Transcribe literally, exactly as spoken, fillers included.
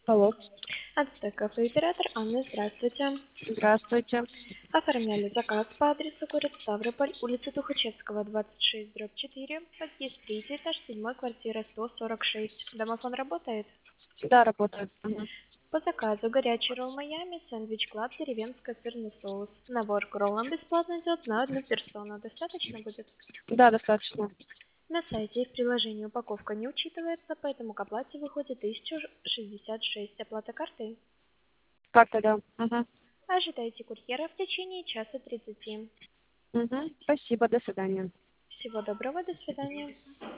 Алло. Ацтек кафе-оператор Анна, здравствуйте. Здравствуйте. Оформляли заказ по адресу город Ставрополь, улица Тухачевского, двадцать шесть, дробь четыре, подъезд третий этаж, седьмой, квартира сто сорок шесть. Домофон работает? Да, работаю. Мгм. По заказу горячий ролл Майами, сэндвич клаб, деревенская сырный соус. Набор к роллам бесплатно идет на одну персону. Достаточно будет? Да, достаточно. На сайте и в приложении упаковка не учитывается, поэтому к оплате выходит тысяча шестьдесят шесть. Оплата картой. Как-то да. Мгм. Ожидайте курьера в течение часа тридцати. Мгм. Спасибо, до свидания. Всего доброго, до свидания.